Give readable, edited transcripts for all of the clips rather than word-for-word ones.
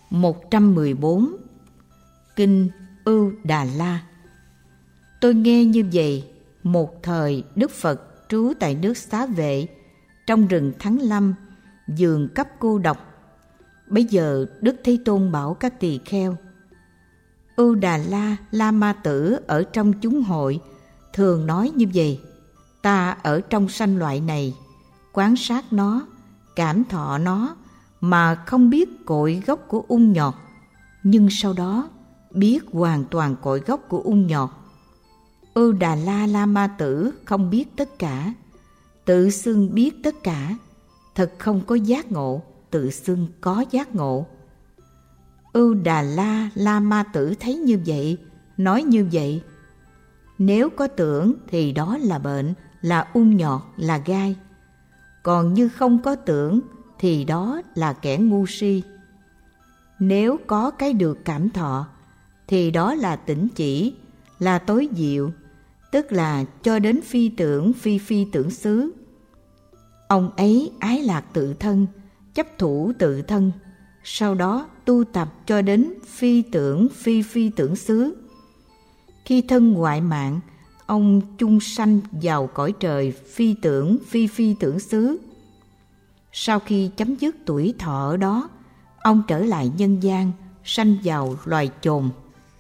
114. Kinh Ưu Đà La. Tôi nghe như vậy, một thời Đức Phật trú tại nước Xá Vệ, trong rừng Thắng Lâm, vườn cấp cô độc. Bấy giờ Đức Thế Tôn bảo các tỳ kheo: Ưu Đà La La Ma Tử ở trong chúng hội thường nói như vậy: ta ở trong sanh loại này, quán sát nó, cảm thọ nó, mà không biết cội gốc của ung nhọt, nhưng sau đó biết hoàn toàn cội gốc của ung nhọt. Ưu Đà La La Ma Tử không biết tất cả, tự xưng biết tất cả, thật không có giác ngộ, tự xưng có giác ngộ. Ưu Đà La La Ma Tử thấy như vậy, nói như vậy: nếu có tưởng thì đó là bệnh, là ung nhọt, là gai. Còn như không có tưởng thì đó là kẻ ngu si. Nếu có cái được cảm thọ thì đó là tỉnh chỉ, là tối diệu, tức là cho đến phi tưởng phi phi tưởng xứ. Ông ấy ái lạc tự thân, chấp thủ tự thân, sau đó tu tập cho đến phi tưởng phi phi tưởng xứ. Khi thân ngoại mạng, ông chung sanh vào cõi trời phi tưởng phi phi tưởng xứ. Sau khi chấm dứt tuổi thọ ở đó, ông trở lại nhân gian, sanh vào loài chồn.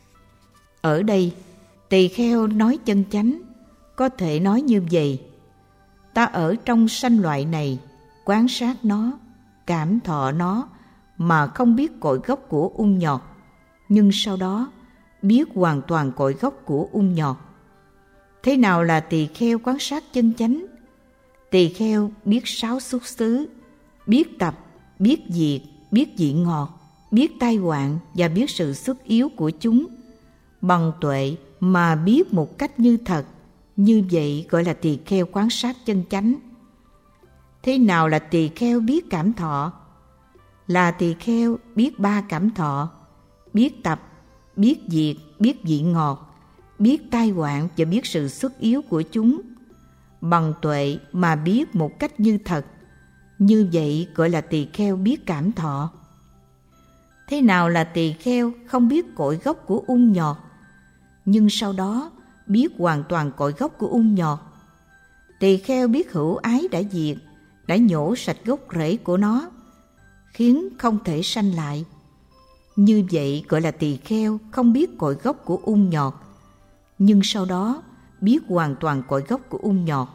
Ở đây, tỳ kheo nói chân chánh, có thể nói như vậy: ta ở trong sanh loại này, quán sát nó, cảm thọ nó, mà không biết cội gốc của ung nhọt, nhưng sau đó biết hoàn toàn cội gốc của ung nhọt. Thế nào là tỳ kheo quán sát chân chánh? Tỳ kheo biết sáu xúc xứ, biết tập, biết diệt, biết vị ngọt, biết tai hoạn và biết sự xuất yếu của chúng. Bằng tuệ mà biết một cách như thật, như vậy gọi là tỳ kheo quán sát chân chánh. Thế nào là tỳ kheo biết cảm thọ? Là tỳ kheo biết ba cảm thọ, biết tập, biết diệt, biết vị ngọt, biết tai hoạn và biết sự xuất yếu của chúng. Bằng tuệ mà biết một cách như thật, như vậy gọi là tỳ kheo biết cảm thọ. Thế nào là tỳ kheo không biết cội gốc của ung nhọt, nhưng sau đó biết hoàn toàn cội gốc của ung nhọt? Tỳ kheo biết hữu ái đã diệt, đã nhổ sạch gốc rễ của nó, khiến không thể sanh lại. Như vậy gọi là tỳ kheo không biết cội gốc của ung nhọt, nhưng sau đó biết hoàn toàn cội gốc của ung nhọt.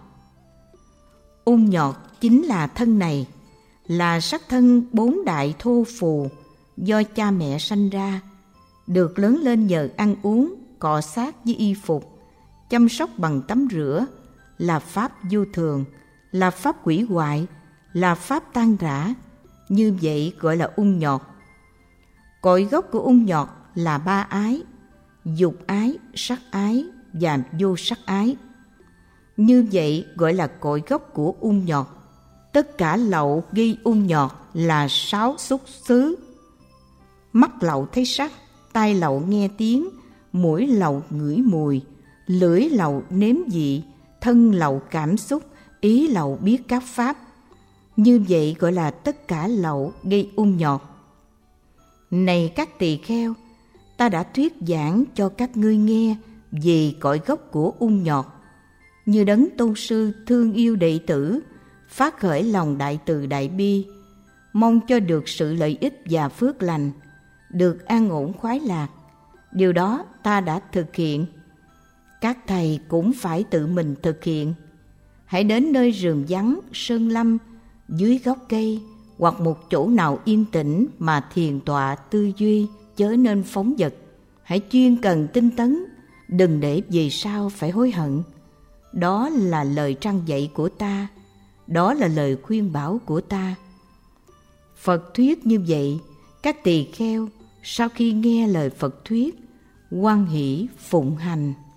Ung nhọt chính là thân này, là sắc thân bốn đại thô phù do cha mẹ sanh ra, được lớn lên nhờ ăn uống, cọ xát với y phục, chăm sóc bằng tắm rửa, là pháp vô thường, là pháp hủy hoại, là pháp tan rã. Như vậy gọi là ung nhọt. Cội gốc của ung nhọt là ba ái: dục ái, sắc ái và vô sắc ái. Như vậy gọi là cội gốc của ung nhọt. Tất cả lậu ghi ung nhọt là sáu xúc xứ: mắt lậu thấy sắc, tai lậu nghe tiếng, mũi lậu ngửi mùi, lưỡi lậu nếm vị, thân lậu cảm xúc, ý lậu biết các pháp. Như vậy gọi là tất cả lậu gây ung nhọt. Này các tỳ kheo, ta đã thuyết giảng cho các ngươi nghe về cội gốc của ung nhọt. Như đấng tôn sư thương yêu đệ tử, phát khởi lòng đại từ đại bi, mong cho được sự lợi ích và phước lành, được an ổn khoái lạc. Điều đó ta đã thực hiện. Các thầy cũng phải tự mình thực hiện. Hãy đến nơi rừng vắng, sơn lâm, dưới gốc cây hoặc một chỗ nào yên tĩnh mà thiền tọa tư duy, chớ nên phóng dật. Hãy chuyên cần tinh tấn, đừng để về sau phải hối hận. Đó là lời răn dạy của ta, đó là lời khuyên bảo của ta. Phật thuyết như vậy, các tỳ kheo sau khi nghe lời Phật thuyết, hoan hỷ phụng hành.